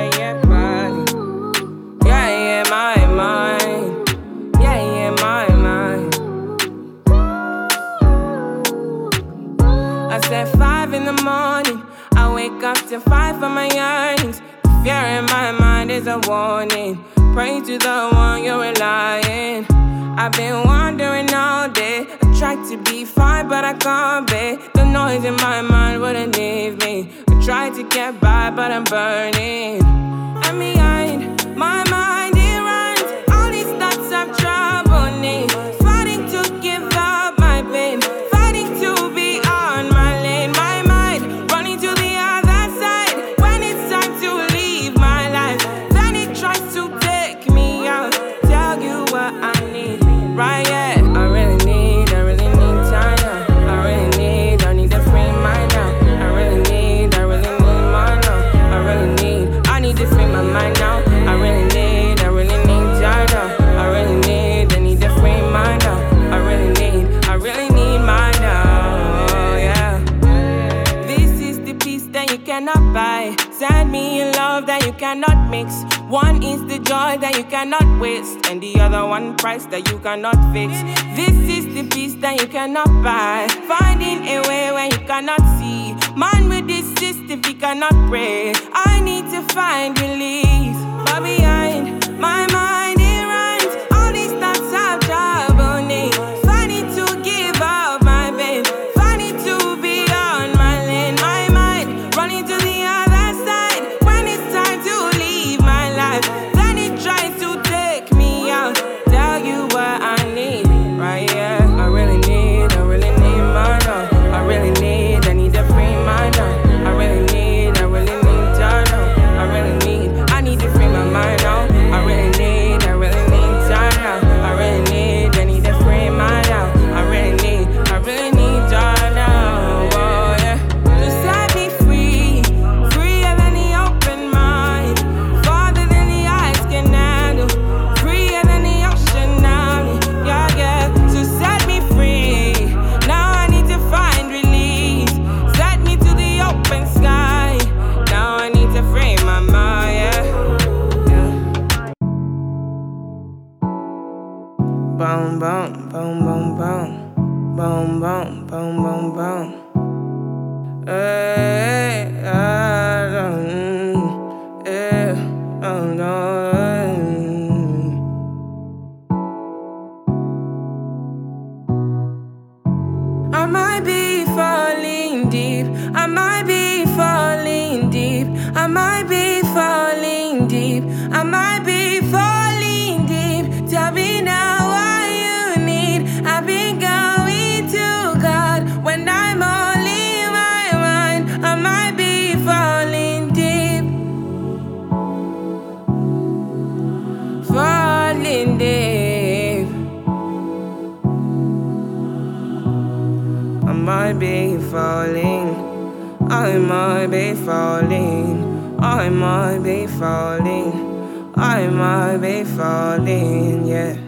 yeah, body. Yeah, my mind. Yeah, my mind. I said 5 in the morning. I wake up to 5 for my yearnings. The fear in my mind is a warning. Pray to the one you're relying. I've been wandering all day. I tried to be fine, but I can't be. The noise in my mind wouldn't leave me. I tried to get by, but I'm burning. And behind my mind, it runs. All these thoughts have trouble me. Fighting to give up my pain. Fighting to be on my lane. My mind running to the other side. When it's time to leave my life, then it tries to take me out. Tell you what I need. Right, yeah, I really need time now. I need to free mind now. I really need mine now. I need to free my mind now. I really need time now. I need to free mind now. I really need mine now, yeah. This is the peace that you cannot buy. Send me a love that you cannot mix. One is the joy that you cannot waste, and the other one price that you cannot fix. This is the peace that you cannot buy. Finding a way when you cannot see. Man with this system, he cannot pray. I need to find relief. But behind my mind, it runs. All these thoughts have trouble me. Fighting to give up my pain. Fighting to be on my lane. My mind running to the other side. When it's time to leave my life, then it tries to take me out. Tell you what I need, right? Yeah, I really need mine now. I need to free mine now. I really need time now. I need to free my mind now. I really need time now. I need to free mine now. I really need time now. Oh yeah, to set me free, freer than the open mind, farther than the eyes can handle, freer than the ocean now. Yeah, to set me free. Now I need to find release. Set me to the open sky. Now I need to free my mind. Yeah. Boom, boom, boom, boom, boom. Boom, boom, boom, boom, boom. Hey, I don't, yeah, oh no. I might be falling deep. I might be falling deep. I might be falling deep. I might be falling deep. Tell me now what you need. I've been going to God when I'm only in my mind. I might be falling deep. Falling deep. I might be falling. I might be falling. I might be falling. I might be falling, yeah.